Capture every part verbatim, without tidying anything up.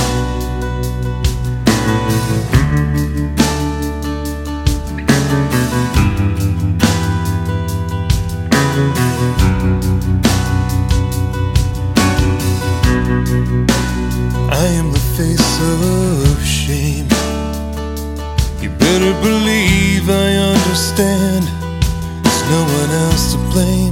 I am the face of shame. You better believe I understand. There's no one else to blame.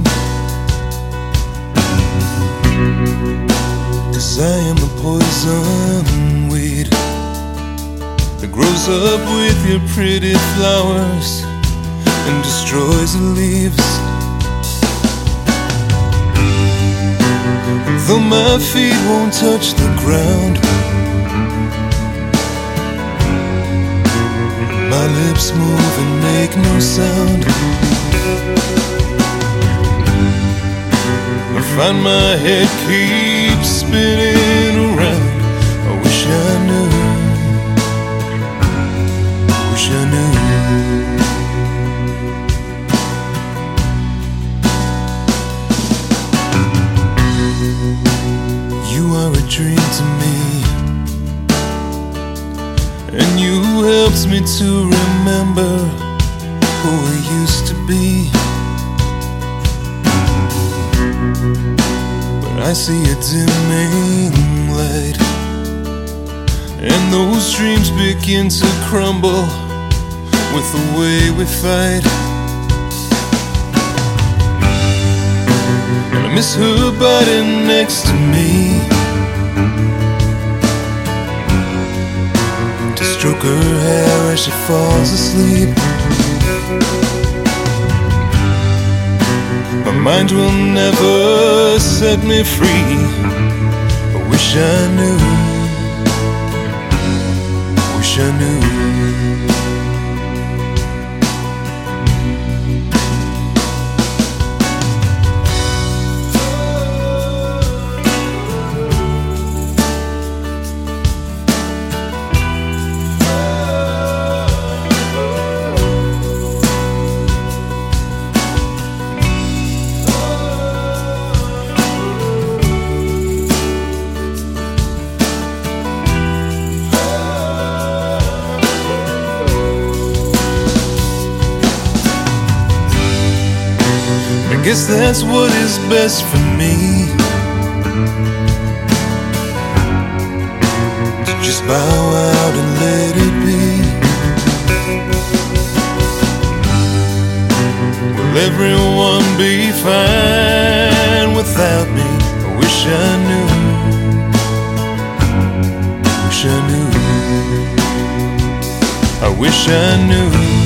'Cause I am the poison weed that grows up with your pretty flowers and destroys the leaves. Though my feet won't touch the ground, my lips move and make no sound. I find my head keeps spinning around. I wish I knew, wish I knew. You are a dream to me, and you helped me to remember who we used to be. But I see a dimming light, and those dreams begin to crumble with the way we fight. And I miss her body next to me, to stroke her hair as she falls asleep. My mind will never set me free. I wish I knew, wish I knew. I guess that's what is best for me, to just bow out and let it be. Will everyone be fine without me? I wish I knew, wish I knew, I wish I knew.